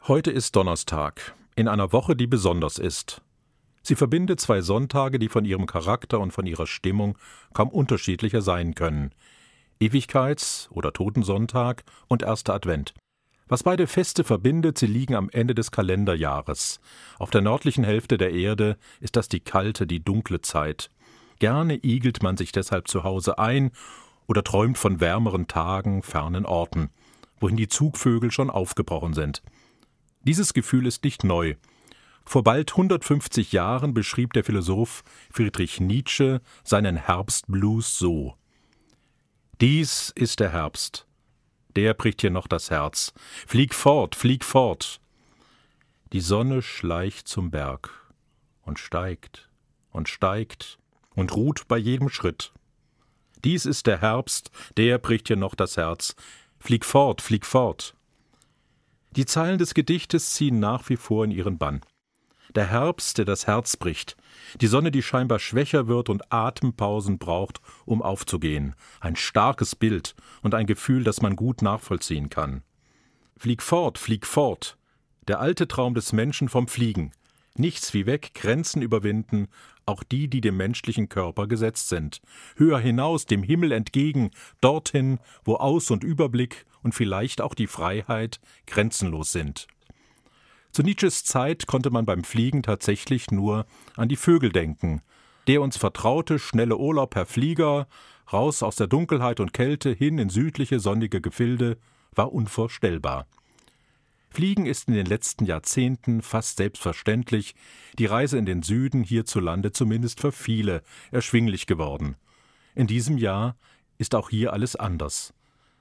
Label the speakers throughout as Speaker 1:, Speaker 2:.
Speaker 1: Heute ist Donnerstag, in einer Woche, die besonders ist. Sie verbindet zwei Sonntage, die von ihrem Charakter und von ihrer Stimmung kaum unterschiedlicher sein können. Ewigkeits- oder Totensonntag und erster Advent. Was beide Feste verbindet, sie liegen am Ende des Kalenderjahres. Auf der nördlichen Hälfte der Erde ist das die kalte, die dunkle Zeit. Gerne igelt man sich deshalb zu Hause ein oder träumt von wärmeren Tagen, fernen Orten, wohin die Zugvögel schon aufgebrochen sind. Dieses Gefühl ist nicht neu. Vor bald 150 Jahren beschrieb der Philosoph Friedrich Nietzsche seinen Herbstblues so: Dies ist der Herbst, der bricht dir noch das Herz. Flieg fort, flieg fort. Die Sonne schleicht zum Berg und steigt und ruht bei jedem Schritt. Dies ist der Herbst, der bricht dir noch das Herz. Flieg fort, flieg fort. Die Zeilen des Gedichtes ziehen nach wie vor in ihren Bann. Der Herbst, der das Herz bricht, die Sonne, die scheinbar schwächer wird und Atempausen braucht, um aufzugehen. Ein starkes Bild und ein Gefühl, das man gut nachvollziehen kann. Flieg fort, der alte Traum des Menschen vom Fliegen. Nichts wie weg, Grenzen überwinden, auch die dem menschlichen Körper gesetzt sind. Höher hinaus, dem Himmel entgegen, dorthin, wo Aus- und Überblick und vielleicht auch die Freiheit grenzenlos sind. Zu Nietzsches Zeit konnte man beim Fliegen tatsächlich nur an die Vögel denken. Der uns vertraute, schnelle Urlaub per Flieger, raus aus der Dunkelheit und Kälte hin in südliche, sonnige Gefilde, war unvorstellbar. Fliegen ist in den letzten Jahrzehnten fast selbstverständlich, die Reise in den Süden hierzulande zumindest für viele erschwinglich geworden. In diesem Jahr ist auch hier alles anders.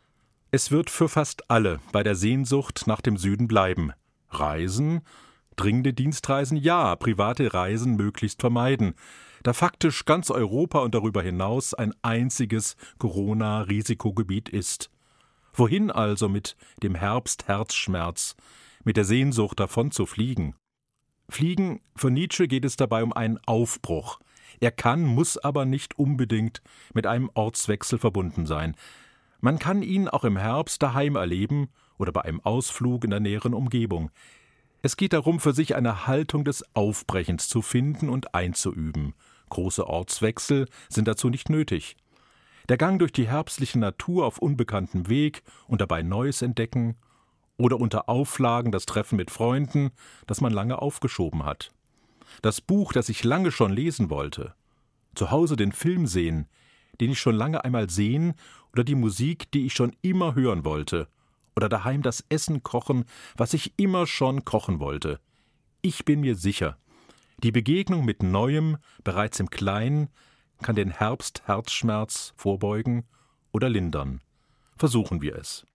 Speaker 1: Es wird für fast alle bei der Sehnsucht nach dem Süden bleiben. Reisen, dringende Dienstreisen ja, private Reisen möglichst vermeiden, da faktisch ganz Europa und darüber hinaus ein einziges Corona-Risikogebiet ist. Wohin also mit dem Herbst-Herzschmerz, mit der Sehnsucht davon zu fliegen? Fliegen, für Nietzsche geht es dabei um einen Aufbruch. Er kann, muss aber nicht unbedingt mit einem Ortswechsel verbunden sein. Man kann ihn auch im Herbst daheim erleben oder bei einem Ausflug in der näheren Umgebung. Es geht darum, für sich eine Haltung des Aufbrechens zu finden und einzuüben. Große Ortswechsel sind dazu nicht nötig. Der Gang durch die herbstliche Natur auf unbekanntem Weg und dabei Neues entdecken oder unter Auflagen das Treffen mit Freunden, das man lange aufgeschoben hat. Das Buch, das ich lange schon lesen wollte. Zu Hause den Film sehen, den ich schon lange einmal sehen, oder die Musik, die ich schon immer hören wollte. Oder daheim das Essen kochen, was ich immer schon kochen wollte. Ich bin mir sicher, die Begegnung mit Neuem, bereits im Kleinen, kann den Herbst-Herzschmerz vorbeugen oder lindern. Versuchen wir es.